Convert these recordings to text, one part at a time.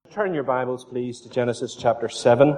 Turn your Bibles, please, to Genesis chapter 7.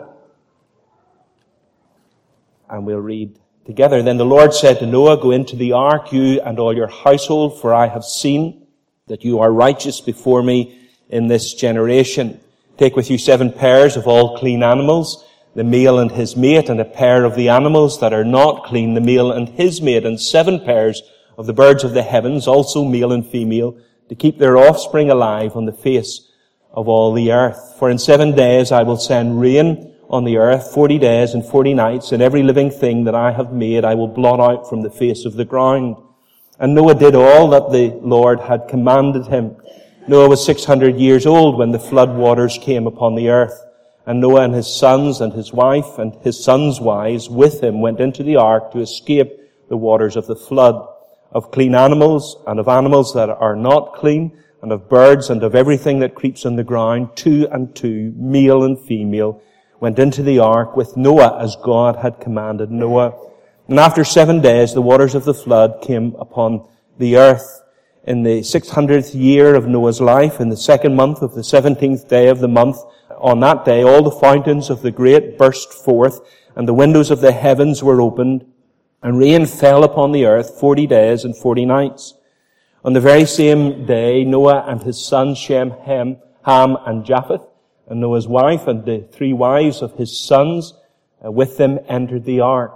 And we'll read together. Then the Lord said to Noah, "Go into the ark, you and all your household, for I have seen that you are righteous before me in this generation. Take with you 7 pairs of all clean animals, the male and his mate, and a pair of the animals that are not clean, the male and his mate, and 7 pairs of the birds of the heavens, also male and female, to keep their offspring alive on the face of all the earth. For in 7 days I will send rain on the earth, 40 days and 40 nights, and every living thing that I have made I will blot out from the face of the ground." And Noah did all that the Lord had commanded him. Noah was 600 years old when the flood waters came upon the earth. And Noah and his sons and his wife and his sons' wives with him went into the ark to escape the waters of the flood. Of clean animals and of animals that are not clean, and of birds and of everything that creeps on the ground, 2 and 2, male and female, went into the ark with Noah as God had commanded Noah. And after 7 days, the waters of the flood came upon the earth. In the 600th year of Noah's life, in the 2nd month of the 17th day of the month, on that day, all the fountains of the great burst forth, and the windows of the heavens were opened, and rain fell upon the earth 40 days and 40 nights. On the very same day, Noah and his sons Shem, Ham, and Japheth, and Noah's wife and the 3 wives of his sons with them entered the ark.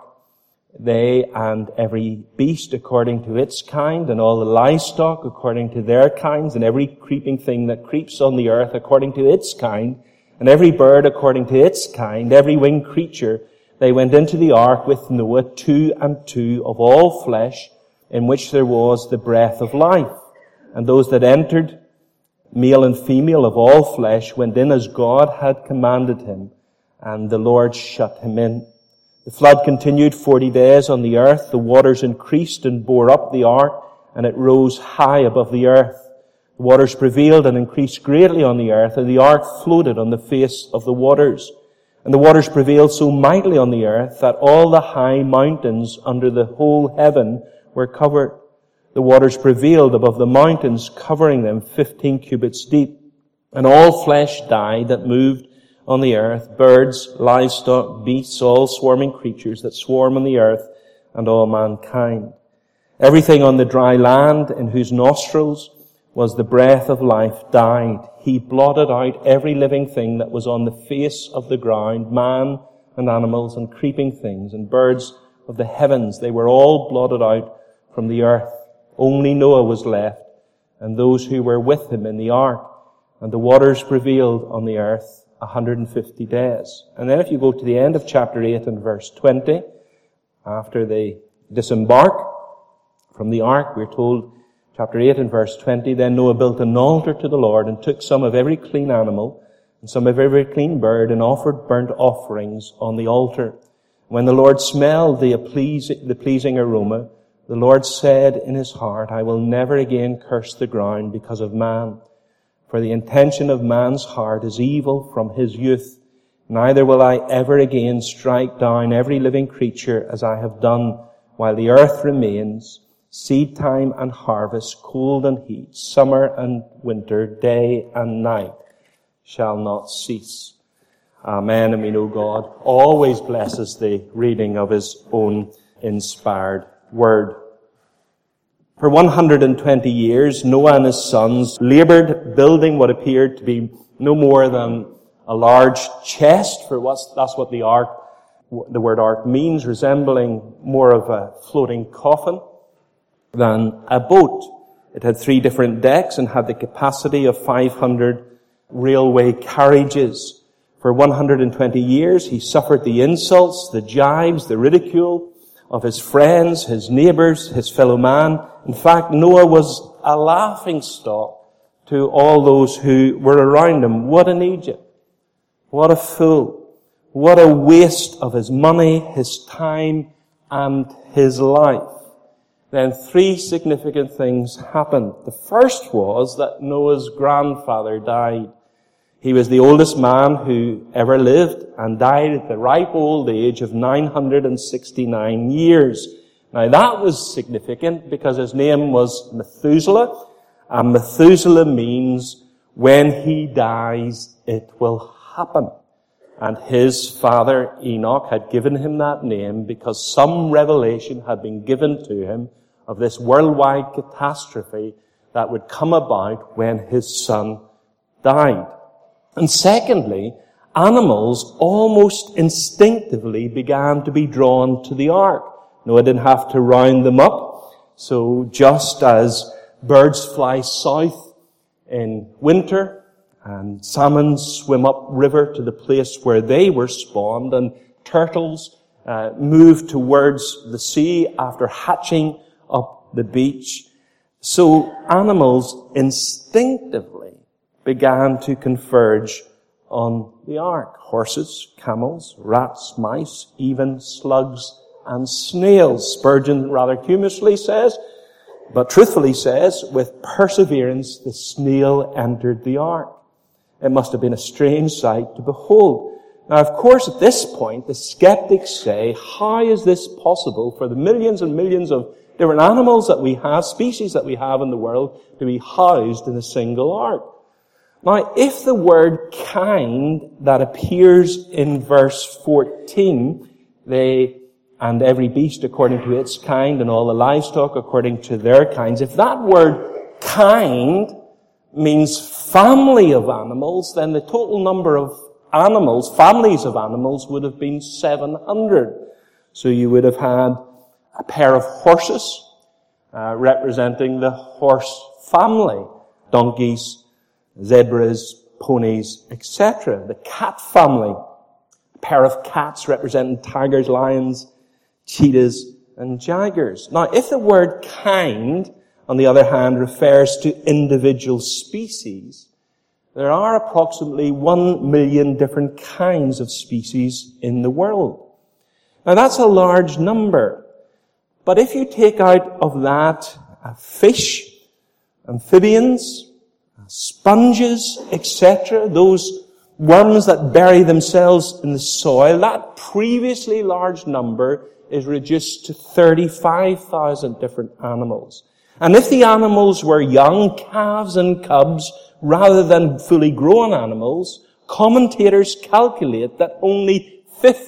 They and every beast according to its kind, and all the livestock according to their kinds, and every creeping thing that creeps on the earth according to its kind, and every bird according to its kind, every winged creature, they went into the ark with Noah, 2 and 2 of all flesh, in which there was the breath of life. And those that entered, male and female of all flesh, went in as God had commanded him, and the Lord shut him in. The flood continued 40 days on the earth. The waters increased and bore up the ark, and it rose high above the earth. The waters prevailed and increased greatly on the earth, and the ark floated on the face of the waters. And the waters prevailed so mightily on the earth that all the high mountains under the whole heaven were covered. The waters prevailed above the mountains, covering them 15 cubits deep. And all flesh died that moved on the earth, birds, livestock, beasts, all swarming creatures that swarm on the earth, and all mankind. Everything on the dry land in whose nostrils was the breath of life died. He blotted out every living thing that was on the face of the ground, man and animals and creeping things and birds of the heavens. They were all blotted out from the earth. Only Noah was left, and those who were with him in the ark. And the waters prevailed on the earth 150 days. And then if you go to the end of chapter 8 and verse 20, after they disembark from the ark, we're told, chapter 8 and verse 20, "Then Noah built an altar to the Lord, and took some of every clean animal, and some of every clean bird, and offered burnt offerings on the altar. When the Lord smelled the pleasing aroma, the Lord said in his heart, I will never again curse the ground because of man. For the intention of man's heart is evil from his youth. Neither will I ever again strike down every living creature as I have done while the earth remains, seed time and harvest, cold and heat, summer and winter, day and night shall not cease." Amen. And we know God always blesses the reading of his own inspired word. For 120 years, Noah and his sons labored building what appeared to be no more than a large chest, that's what the word ark means, resembling more of a floating coffin than a boat. It had 3 different decks and had the capacity of 500 railway carriages. For 120 years, he suffered the insults, the jibes, the ridicule of his friends, his neighbors, his fellow man. In fact, Noah was a laughingstock to all those who were around him. What an Egypt. What a fool. What a waste of his money, his time, and his life. Then 3 significant things happened. The first was that Noah's grandfather died. He was the oldest man who ever lived and died at the ripe old age of 969 years. Now that was significant because his name was Methuselah, and Methuselah means When he dies, it will happen. And his father Enoch had given him that name because some revelation had been given to him of this worldwide catastrophe that would come about when his son died. And secondly, animals almost instinctively began to be drawn to the ark. Noah didn't have to round them up. So just as birds fly south in winter, and salmon swim upriver to the place where they were spawned, and turtles move towards the sea after hatching up the beach. So animals instinctively began to converge on the ark. Horses, camels, rats, mice, even slugs and snails. Spurgeon rather humorously says, but truthfully says, with perseverance the snail entered the ark. It must have been a strange sight to behold. Now, of course, at this point, the skeptics say, how is this possible for the millions and millions of different animals that we have, species that we have in the world, to be housed in a single ark? Now, if the word kind that appears in verse 14, and every beast according to its kind, and all the livestock according to their kinds, if that word kind means family of animals, then the total number of animals, families of animals, would have been 700. So you would have had a pair of horses, representing the horse family, donkeys, zebras, ponies, etc. The cat family, a pair of cats representing tigers, lions, cheetahs, and jaguars. Now, if the word kind, on the other hand, refers to individual species, there are approximately 1 million different kinds of species in the world. Now, that's a large number. But if you take out of that fish, amphibians, sponges, etc., those worms that bury themselves in the soil, that previously large number is reduced to 35,000 different animals. And if the animals were young calves and cubs rather than fully grown animals, commentators calculate that only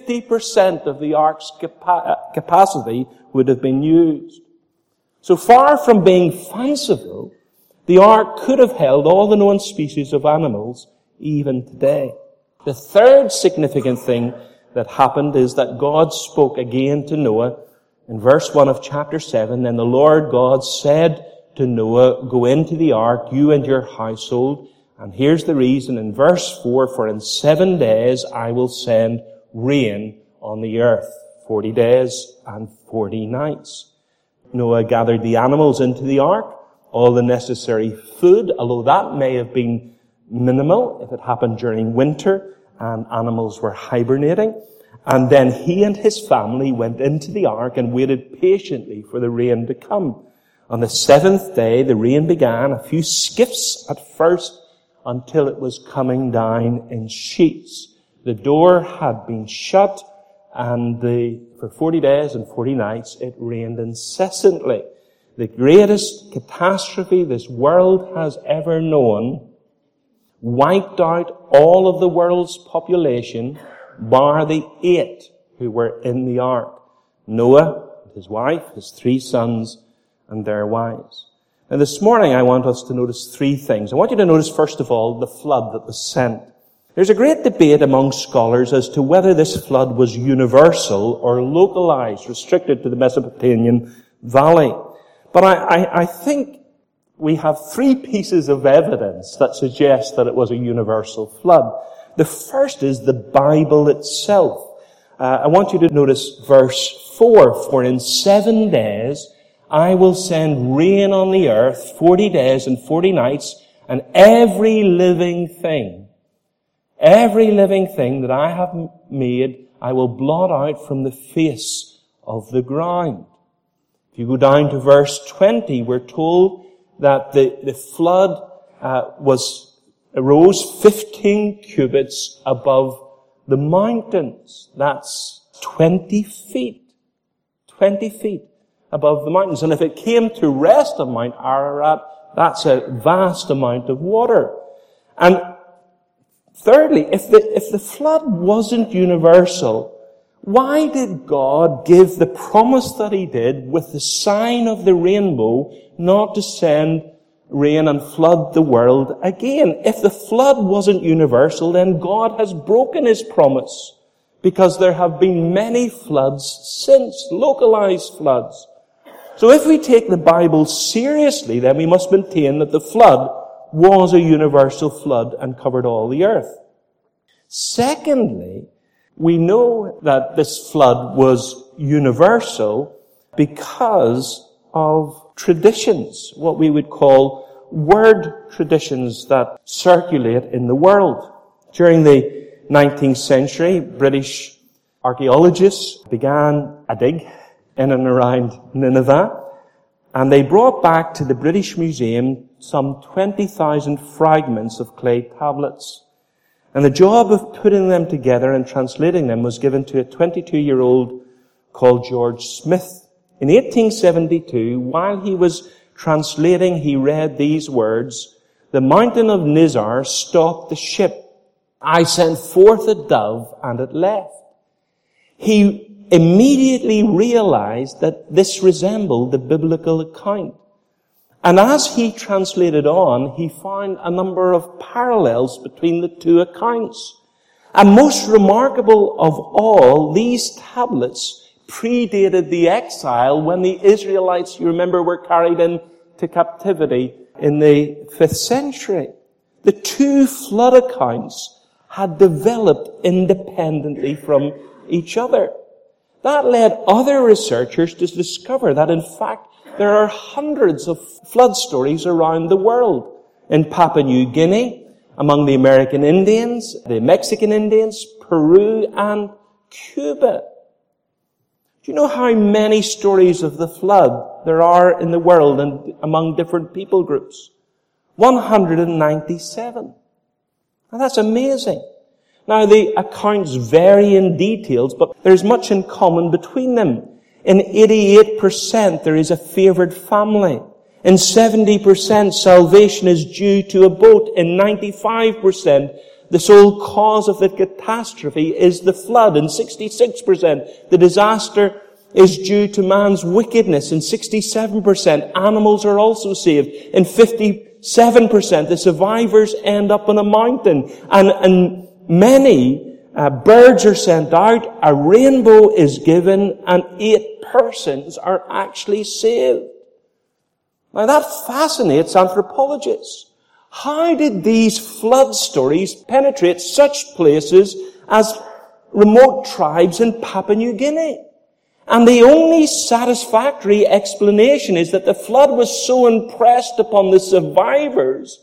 50% of the ark's capacity would have been used. So far from being fanciful, the ark could have held all the known species of animals even today. The third significant thing that happened is that God spoke again to Noah. In verse 1 of chapter 7, then the Lord God said to Noah, go into the ark, you and your household. And here's the reason in verse 4, for in 7 days I will send rain on the earth, 40 days and 40 nights. Noah gathered the animals into the ark, all the necessary food, although that may have been minimal if it happened during winter and animals were hibernating. And then he and his family went into the ark and waited patiently for the rain to come. On the 7th day, the rain began, a few skiffs at first, until it was coming down in sheets. The door had been shut, and for 40 days and 40 nights, it rained incessantly. The greatest catastrophe this world has ever known wiped out all of the world's population, bar the 8 who were in the ark. Noah, his wife, his 3 sons, and their wives. Now this morning I want us to notice 3 things. I want you to notice first of all the flood that was sent. There's a great debate among scholars as to whether this flood was universal or localized, restricted to the Mesopotamian valley. But I think we have 3 pieces of evidence that suggest that it was a universal flood. The first is the Bible itself. I want you to notice verse 4. For in 7 days I will send rain on the earth, 40 days and 40 nights, and every living thing that I have made, I will blot out from the face of the ground. If you go down to verse 20, we're told that the flood arose 15 cubits above the mountains. That's 20 feet. 20 feet above the mountains. And if it came to rest on Mount Ararat, that's a vast amount of water. And thirdly, if the flood wasn't universal, why did God give the promise that he did with the sign of the rainbow not to send rain and flood the world again? If the flood wasn't universal, then God has broken his promise, because there have been many floods since, localized floods. So if we take the Bible seriously, then we must maintain that the flood was a universal flood and covered all the earth. Secondly, we know that this flood was universal because of traditions, what we would call word traditions that circulate in the world. During the 19th century, British archaeologists began a dig in and around Nineveh, and they brought back to the British Museum some 20,000 fragments of clay tablets. And the job of putting them together and translating them was given to a 22-year-old called George Smith. In 1872, while he was translating, he read these words, "The mountain of Nizar stopped the ship. I sent forth a dove, and it left." He immediately realized that this resembled the biblical account. And as he translated on, he found a number of parallels between the two accounts. And most remarkable of all, these tablets predated the exile when the Israelites, you remember, were carried into captivity in the 5th century. The two flood accounts had developed independently from each other. That led other researchers to discover that, in fact, there are hundreds of flood stories around the world. In Papua New Guinea, among the American Indians, the Mexican Indians, Peru, and Cuba. Do you know how many stories of the flood there are in the world and among different people groups? 197. Now that's amazing. Now the accounts vary in details, but there's much in common between them. In 88%, there is a favored family. In 70%, salvation is due to a boat. In 95%, the sole cause of the catastrophe is the flood. In 66%, the disaster is due to man's wickedness. In 67%, animals are also saved. In 57%, the survivors end up on a mountain. And many birds are sent out, a rainbow is given, and 8 persons are actually saved. Now that fascinates anthropologists. How did these flood stories penetrate such places as remote tribes in Papua New Guinea? And the only satisfactory explanation is that the flood was so impressed upon the survivors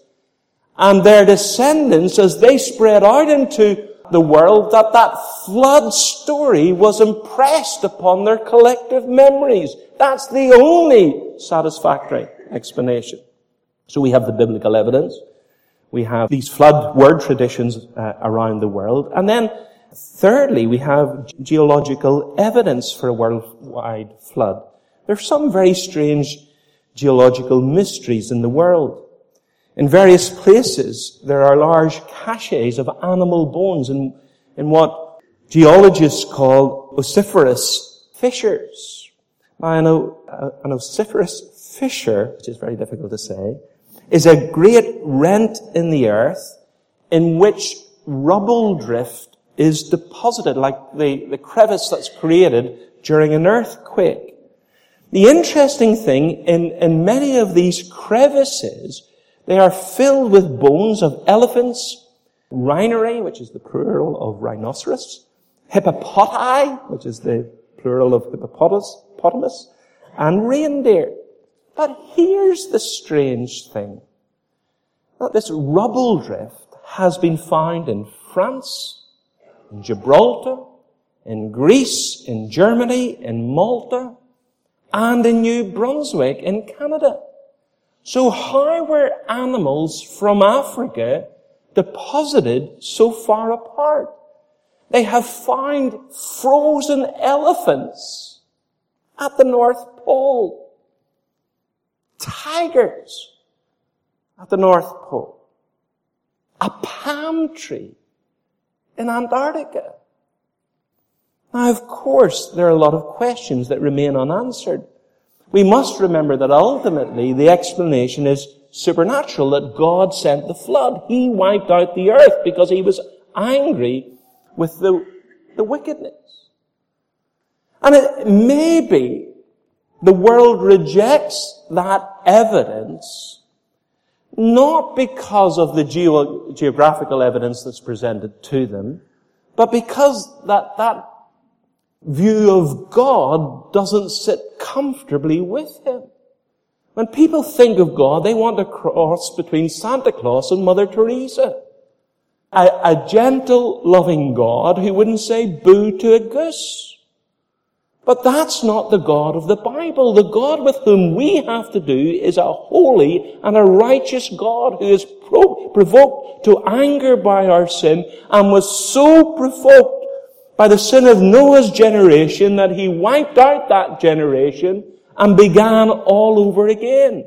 and their descendants as they spread out into the world that flood story was impressed upon their collective memories. That's the only satisfactory explanation. So we have the biblical evidence. We have these flood word traditions around the world. And then thirdly, we have geological evidence for a worldwide flood. There are some very strange geological mysteries in the world. In various places, there are large caches of animal bones in what geologists call ossiferous fissures. Now, an ossiferous fissure, which is very difficult to say, is a great rent in the earth in which rubble drift is deposited, like the crevice that's created during an earthquake. The interesting thing, in many of these crevices, they are filled with bones of elephants, rhinery, which is the plural of rhinoceros, hippopotami, which is the plural of hippopotamus, and reindeer. But here's the strange thing. That this rubble drift has been found in France, in Gibraltar, in Greece, in Germany, in Malta, and in New Brunswick in Canada. So how were animals from Africa deposited so far apart? They have found frozen elephants at the North Pole. Tigers at the North Pole. a palm tree in Antarctica? Now, of course, there are a lot of questions that remain unanswered. We must remember that ultimately the explanation is supernatural, that God sent the flood. He wiped out the earth because he was angry with the wickedness. And it may be the world rejects that evidence not because of the geographical evidence that's presented to them, but because that view of God doesn't sit comfortably with him. When people think of God, they want a cross between Santa Claus and Mother Teresa. A gentle, loving God who wouldn't say boo to a goose. But that's not the God of the Bible. The God with whom we have to do is a holy and a righteous God who is provoked to anger by our sin and was so provoked by the sin of Noah's generation that he wiped out that generation and began all over again.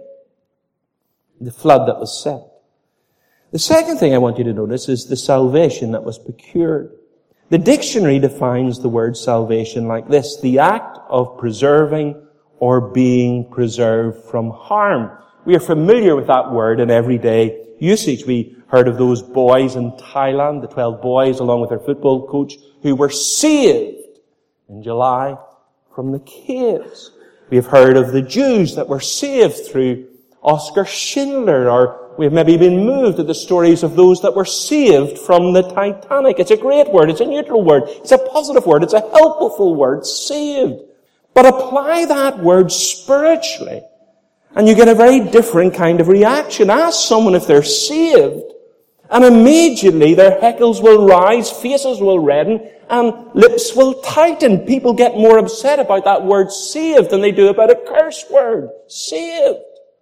The flood that was sent. The second thing I want you to notice is the salvation that was procured. The dictionary defines the word salvation like this: the act of preserving or being preserved from harm. We are familiar with that word in everyday usage. We heard of those boys in Thailand, the 12 boys along with their football coach, who were saved in July from the caves. We have heard of the Jews that were saved through Oskar Schindler, or we have maybe been moved at the stories of those that were saved from the Titanic. It's a great word. It's a neutral word. It's a positive word. It's a helpful word. Saved. But apply that word spiritually, and you get a very different kind of reaction. Ask someone if they're saved, and immediately their hackles will rise, faces will redden, and lips will tighten. People get more upset about that word saved than they do about a curse word. Saved.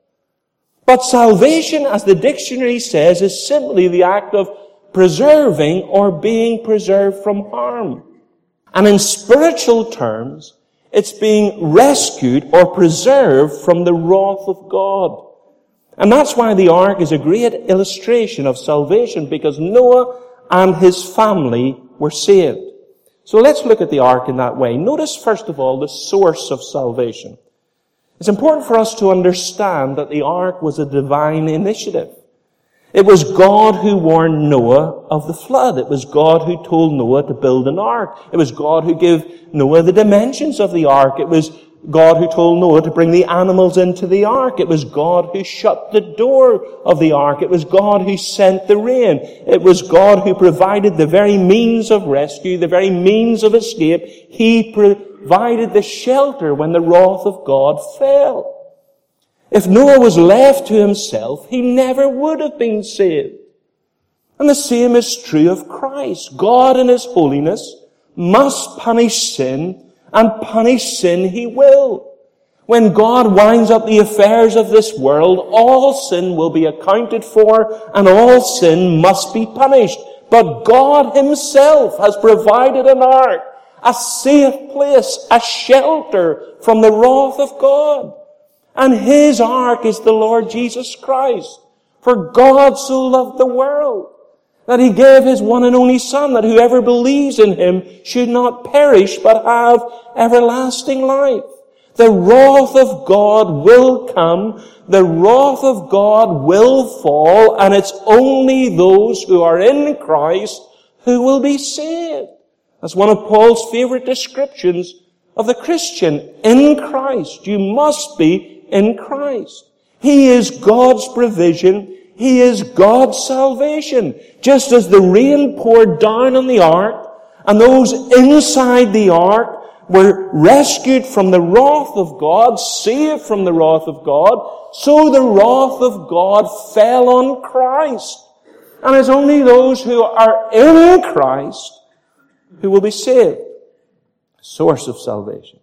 But salvation, as the dictionary says, is simply the act of preserving or being preserved from harm. And in spiritual terms, it's being rescued or preserved from the wrath of God. And that's why the ark is a great illustration of salvation, because Noah and his family were saved. So let's look at the ark in that way. Notice, first of all, the source of salvation. It's important for us to understand that the ark was a divine initiative. It was God who warned Noah of the flood. It was God who told Noah to build an ark. It was God who gave Noah the dimensions of the ark. It was God who told Noah to bring the animals into the ark. It was God who shut the door of the ark. It was God who sent the rain. It was God who provided the very means of rescue, the very means of escape. He provided the shelter when the wrath of God fell. If Noah was left to himself, he never would have been saved. And the same is true of Christ. God in his holiness must punish sin, and punish sin he will. When God winds up the affairs of this world, all sin will be accounted for, and all sin must be punished. But God himself has provided an ark, a safe place, a shelter from the wrath of God. And his ark is the Lord Jesus Christ. For God so loved the world that he gave his one and only Son, that whoever believes in him should not perish but have everlasting life. The wrath of God will come. The wrath of God will fall, and it's only those who are in Christ who will be saved. That's one of Paul's favorite descriptions of the Christian. In Christ. You must be in Christ. He is God's provision. He is God's salvation. Just as the rain poured down on the ark, and those inside the ark were rescued from the wrath of God, saved from the wrath of God, so the wrath of God fell on Christ. And it's only those who are in Christ who will be saved. Source of salvation.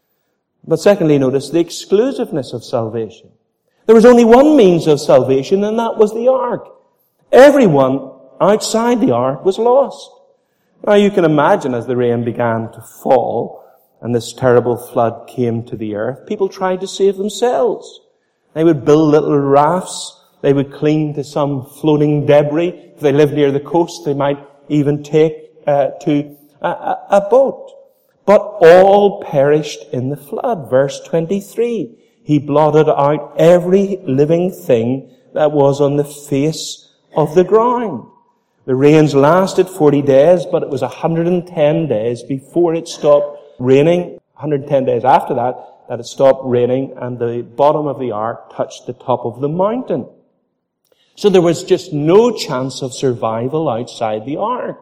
But secondly, notice the exclusiveness of salvation. There was only one means of salvation, and that was the ark. Everyone outside the ark was lost. Now you can imagine, as the rain began to fall and this terrible flood came to the earth, people tried to save themselves. They would build little rafts they would cling to some floating debris. If they lived near the coast, they might even take to a boat. But all perished in the flood. Verse 23. He blotted out every living thing that was on the face of the ground. The rains lasted 40 days, but it was 110 days before it stopped raining. 110 days after that it stopped raining, and the bottom of the ark touched the top of the mountain. So there was just no chance of survival outside the ark.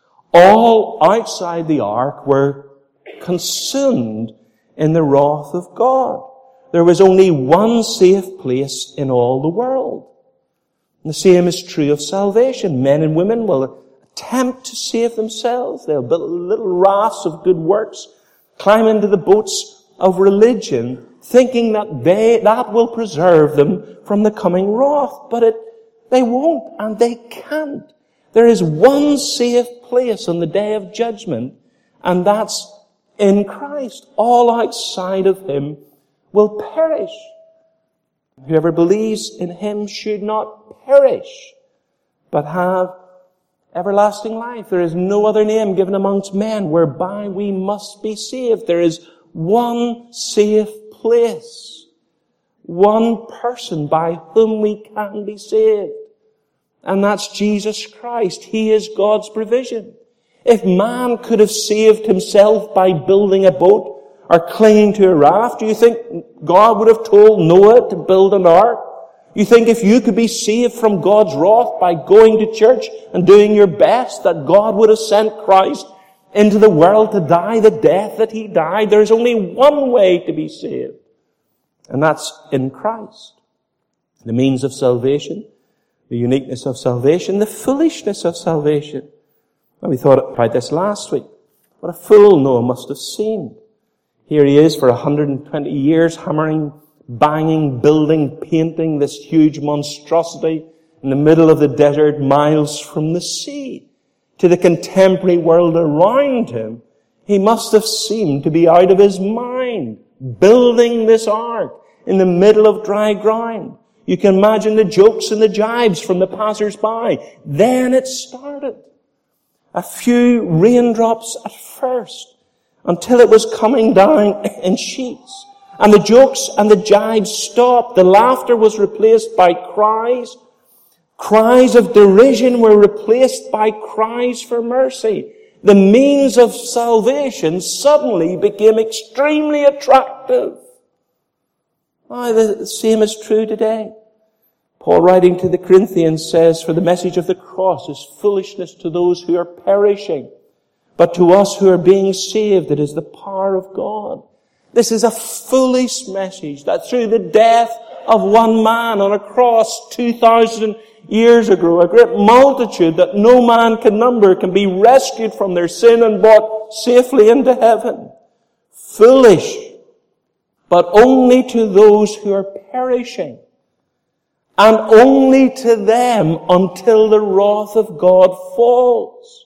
All outside the ark were consumed in the wrath of God. There was only one safe place in all the world. And the same is true of salvation. Men and women will attempt to save themselves. They'll build little rafts of good works, climb into the boats of religion, thinking that that will preserve them from the coming wrath. But they won't, and they can't. There is one safe place on the day of judgment, and that's in Christ. All outside of Him will perish. Whoever believes in Him should not perish, but have everlasting life. There is no other name given amongst men whereby we must be saved. There is one safe place, one person by whom we can be saved, and that's Jesus Christ. He is God's provision. If man could have saved himself by building a boat or clinging to a raft, do you think God would have told Noah to build an ark? You think if you could be saved from God's wrath by going to church and doing your best, that God would have sent Christ into the world to die the death that He died? There's only one way to be saved, and that's in Christ. The means of salvation, the uniqueness of salvation, the foolishness of salvation. Well, we thought about this last week. What a fool Noah must have seemed. Here he is for 120 years, hammering, banging, building, painting this huge monstrosity in the middle of the desert, miles from the sea. To the contemporary world around him, he must have seemed to be out of his mind, building this ark in the middle of dry ground. You can imagine the jokes and the jibes from the passers-by. Then it started. A few raindrops at first, until it was coming down in sheets. And the jokes and the jibes stopped. The laughter was replaced by cries. Cries of derision were replaced by cries for mercy. The means of salvation suddenly became extremely attractive. The same is true today. Paul, writing to the Corinthians, says, "For the message of the cross is foolishness to those who are perishing, but to us who are being saved, it is the power of God." This is a foolish message, that through the death of one man on a cross 2,000 years ago, a great multitude that no man can number can be rescued from their sin and brought safely into heaven. Foolish, but only to those who are perishing, and only to them until the wrath of God falls.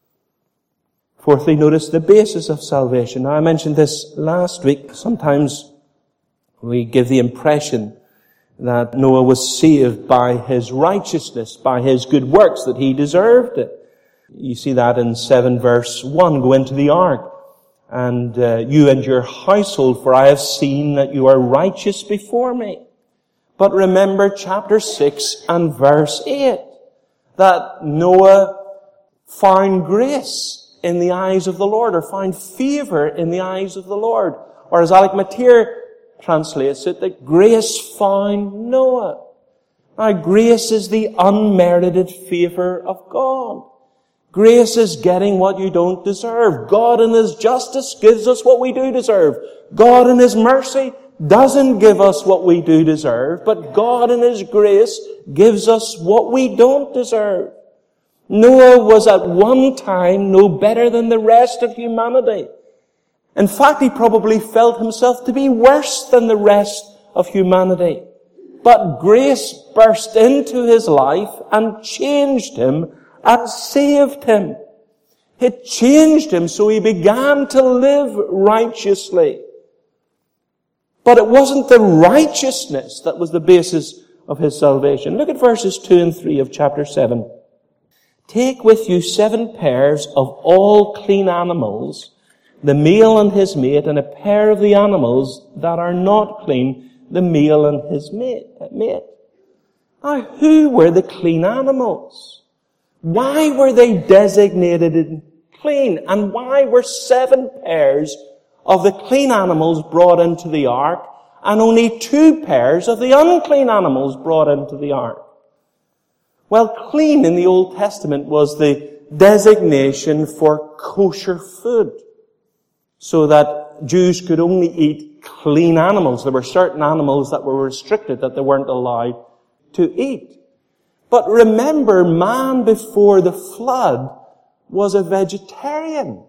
Fourthly, notice the basis of salvation. Now, I mentioned this last week. Sometimes we give the impression that Noah was saved by his righteousness, by his good works, that he deserved it. You see that in 7 verse 1. "Go into the ark, and you and your household, for I have seen that you are righteous before me." But remember chapter 6 and verse 8, that Noah found grace in the eyes of the Lord, or found favor in the eyes of the Lord. Or as Alec Matier translates it, that grace found Noah. Now, grace is the unmerited favor of God. Grace is getting what you don't deserve. God in His justice gives us what we do deserve. God in His mercy doesn't give us what we do deserve, but God in His grace gives us what we don't deserve. Noah was at one time no better than the rest of humanity. In fact, he probably felt himself to be worse than the rest of humanity. But grace burst into his life and changed him and saved him. It changed him so he began to live righteously. But it wasn't the righteousness that was the basis of his salvation. Look at verses 2 and 3 of chapter 7. Take with you 7 pairs of all clean animals, the male and his mate, and a pair of the animals that are not clean, the male and his mate. Now, who were the clean animals? Why were they designated clean? And why were 7 pairs of the clean animals brought into the ark and only 2 pairs of the unclean animals brought into the ark? Well, clean in the Old Testament was the designation for kosher food, so that Jews could only eat clean animals. There were certain animals that were restricted, that they weren't allowed to eat. But remember, man before the flood was a vegetarian.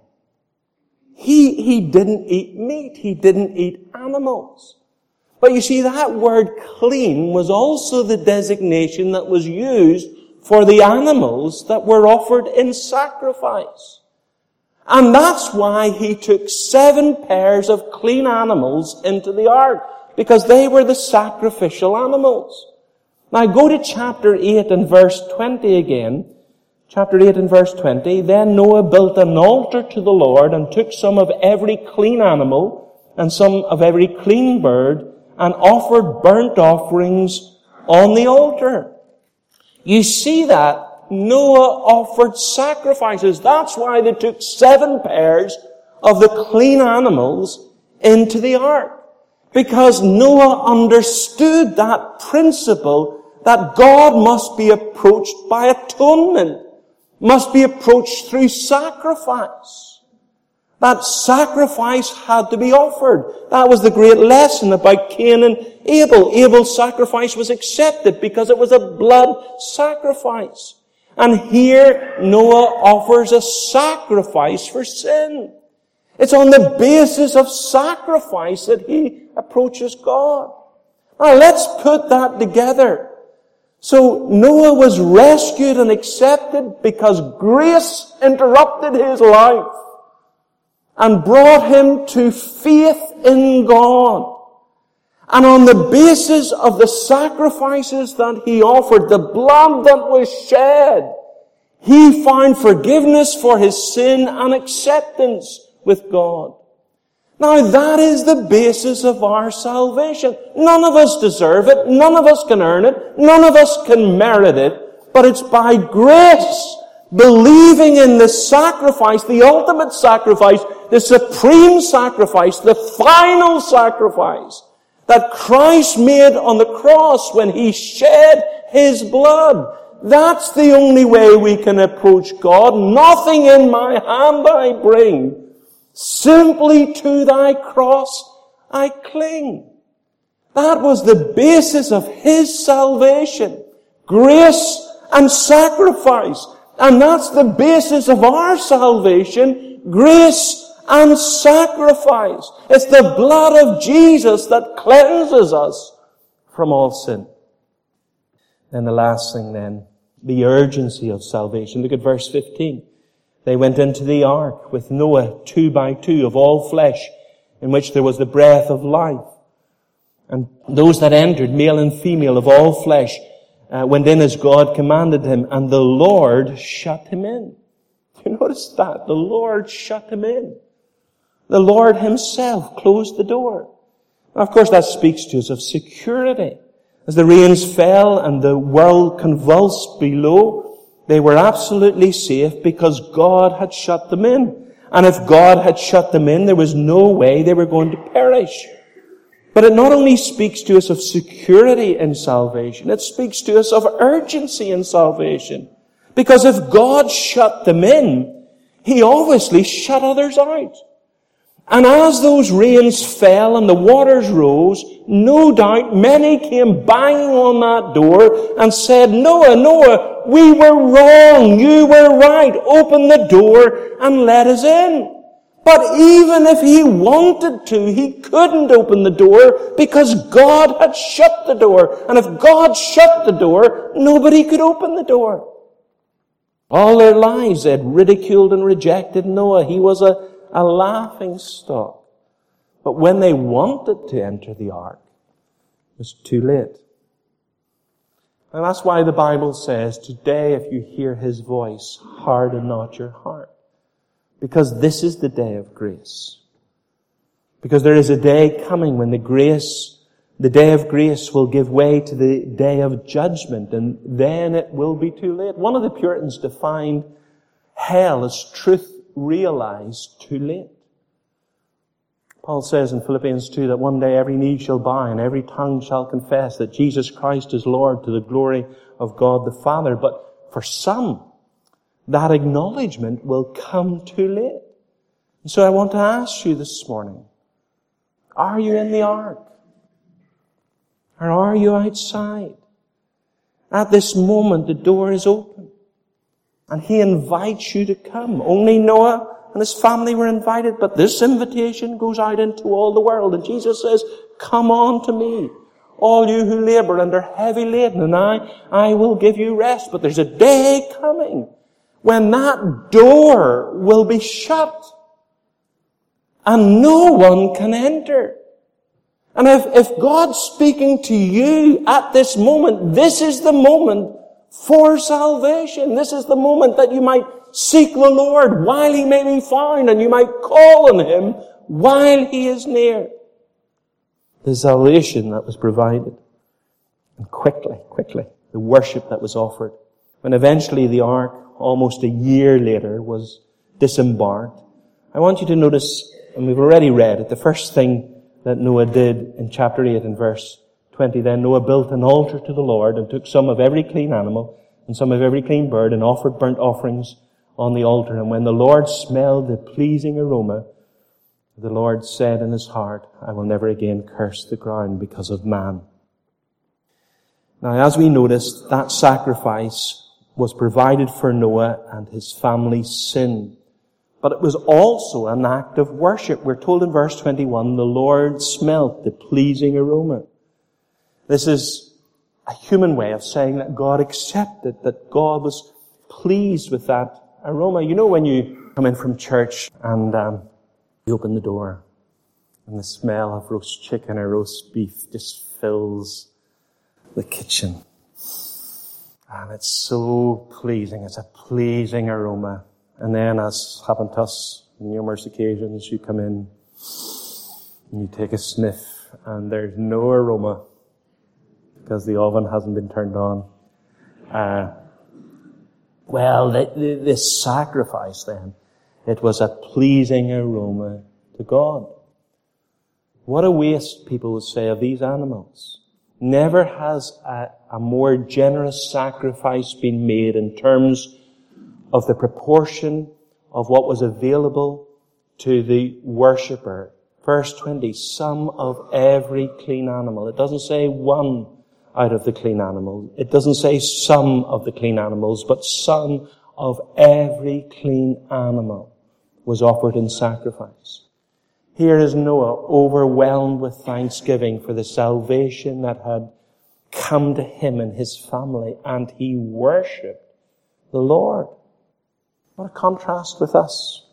He didn't eat meat. He didn't eat animals. But you see, that word clean was also the designation that was used for the animals that were offered in sacrifice. And that's why he took 7 pairs of clean animals into the ark, because they were the sacrificial animals. Now go to chapter 8 and verse 20 again. Chapter 8 and verse 20. Then Noah built an altar to the Lord and took some of every clean animal and some of every clean bird and offered burnt offerings on the altar. You see that Noah offered sacrifices. That's why they took 7 pairs of the clean animals into the ark. Because Noah understood that principle that God must be approached by atonement, must be approached through sacrifice. That sacrifice had to be offered. That was the great lesson about Cain and Abel. Abel's sacrifice was accepted because it was a blood sacrifice. And here Noah offers a sacrifice for sin. It's on the basis of sacrifice that he approaches God. Now let's put that together. So Noah was rescued and accepted because grace interrupted his life and brought him to faith in God. And on the basis of the sacrifices that he offered, the blood that was shed, he found forgiveness for his sin and acceptance with God. Now that is the basis of our salvation. None of us deserve it. None of us can earn it. None of us can merit it. But it's by grace, believing in the sacrifice, the ultimate sacrifice, the supreme sacrifice, the final sacrifice that Christ made on the cross when he shed his blood. That's the only way we can approach God. Nothing in my hand I bring. Simply to thy cross I cling. That was the basis of his salvation. Grace and sacrifice. And that's the basis of our salvation. Grace and sacrifice. It's the blood of Jesus that cleanses us from all sin. And the last thing then, the urgency of salvation. Look at verse 15. They went into the ark with Noah 2 by 2 of all flesh, in which there was the breath of life. And those that entered, male and female of all flesh, went in as God commanded him, and the Lord shut him in. You notice that? The Lord shut him in. The Lord himself closed the door. Now, of course, that speaks to us of security. As the rains fell and the world convulsed below, they were absolutely safe because God had shut them in. And if God had shut them in, there was no way they were going to perish. But it not only speaks to us of security in salvation, it speaks to us of urgency in salvation. Because if God shut them in, he obviously shut others out. And as those rains fell and the waters rose, no doubt many came banging on that door and said, Noah, Noah, we were wrong. You were right. Open the door and let us in. But even if he wanted to, he couldn't open the door because God had shut the door. And if God shut the door, nobody could open the door. All their lives they had ridiculed and rejected Noah. He was a laughing stock. But when they wanted to enter the ark, it was too late. And that's why the Bible says, today if you hear His voice, harden not your heart. Because this is the day of grace. Because there is a day coming when the day of grace will give way to the day of judgment, and then it will be too late. One of the Puritans defined hell as truth realized too late. Paul says in Philippians 2 that one day every knee shall bow and every tongue shall confess that Jesus Christ is Lord, to the glory of God the Father. But for some, that acknowledgement will come too late. And so I want to ask you this morning, are you in the ark? Or are you outside? At this moment, the door is open. And He invites you to come. Only Noah and his family were invited, but this invitation goes out into all the world. And Jesus says, come on to me, all you who labor and are heavy laden, and I will give you rest. But there's a day coming when that door will be shut and no one can enter. And if God's speaking to you at this moment, this is the moment for salvation. This is the moment that you might seek the Lord while He may be found, and you might call on Him while He is near. The salvation that was provided. And quickly, the worship that was offered. When eventually the ark, almost a year later, was disembarked, I want you to notice, and we've already read it, the first thing that Noah did in chapter 8 and verse 20. Then Noah built an altar to the Lord and took some of every clean animal and some of every clean bird and offered burnt offerings on the altar. And when the Lord smelled the pleasing aroma, the Lord said in His heart, I will never again curse the ground because of man. Now, as we noticed, that sacrifice was provided for Noah and his family's sin. But it was also an act of worship. We're told in verse 21, the Lord smelt the pleasing aroma. This is a human way of saying that God accepted, that God was pleased with that aroma. You know when you come in from church and you open the door and the smell of roast chicken or roast beef just fills the kitchen. And it's so pleasing. It's a pleasing aroma. And then, as happened to us on numerous occasions, you come in and you take a sniff and there's no aroma because the oven hasn't been turned on. This sacrifice then, it was a pleasing aroma to God. What a waste, people would say, of these animals. Never has a more generous sacrifice been made in terms of the proportion of what was available to the worshipper. Verse 20, some of every clean animal. It doesn't say one out of the clean animal. It doesn't say some of the clean animals, but some of every clean animal was offered in sacrifice. Here is Noah overwhelmed with thanksgiving for the salvation that had come to him and his family, and he worshipped the Lord. What a contrast with us.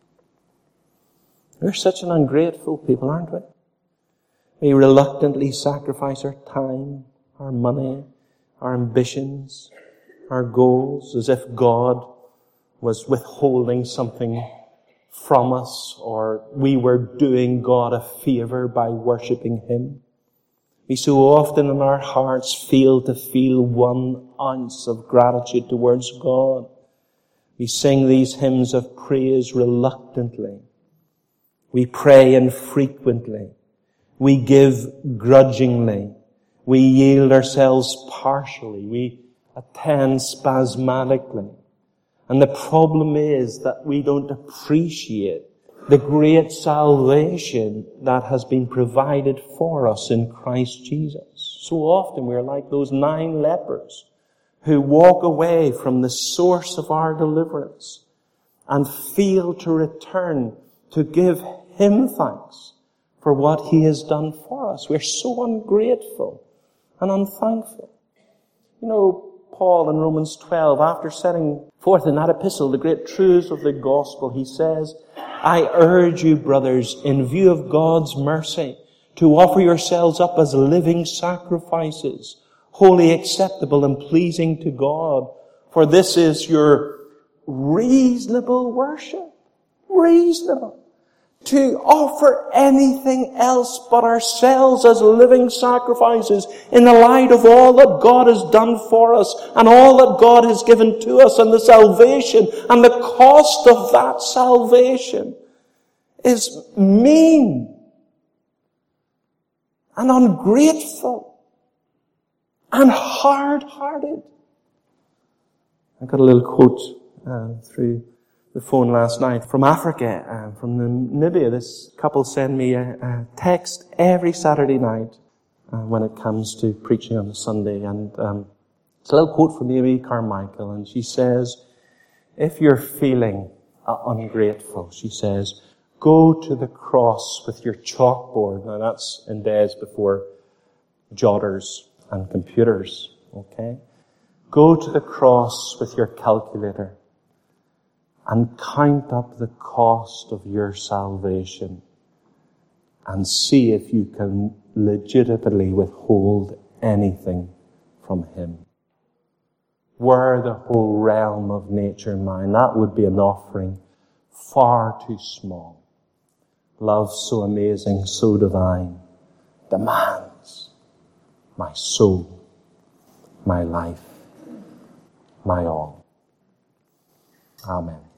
We're such an ungrateful people, aren't we? We reluctantly sacrifice our time, our money, our ambitions, our goals, as if God was withholding something from us, or we were doing God a favor by worshipping Him. We so often in our hearts fail to feel 1 ounce of gratitude towards God. We sing these hymns of praise reluctantly. We pray infrequently. We give grudgingly. We yield ourselves partially. We attend spasmodically. And the problem is that we don't appreciate the great salvation that has been provided for us in Christ Jesus. So often we're like those 9 lepers who walk away from the source of our deliverance and fail to return to give Him thanks for what He has done for us. We're so ungrateful and unthankful. You know, Paul in Romans 12, after setting forth in that epistle the great truths of the gospel, he says, I urge you, brothers, in view of God's mercy, to offer yourselves up as living sacrifices, holy, acceptable, and pleasing to God. For this is your reasonable worship. Reasonable. To offer anything else but ourselves as living sacrifices in the light of all that God has done for us and all that God has given to us and the salvation and the cost of that salvation is mean and ungrateful and hard-hearted. I got a little quote through the phone last night from Africa, from Namibia. This couple send me a text every Saturday night when it comes to preaching on a Sunday. And it's a little quote from Amy Carmichael, and she says, if you're feeling ungrateful, she says, go to the cross with your chalkboard. Now that's in days before jotters and computers, okay? Go to the cross with your calculator and count up the cost of your salvation and see if you can legitimately withhold anything from Him. Were the whole realm of nature mine, that would be an offering far too small. Love so amazing, so divine, demands my soul, my life, my all. Amen.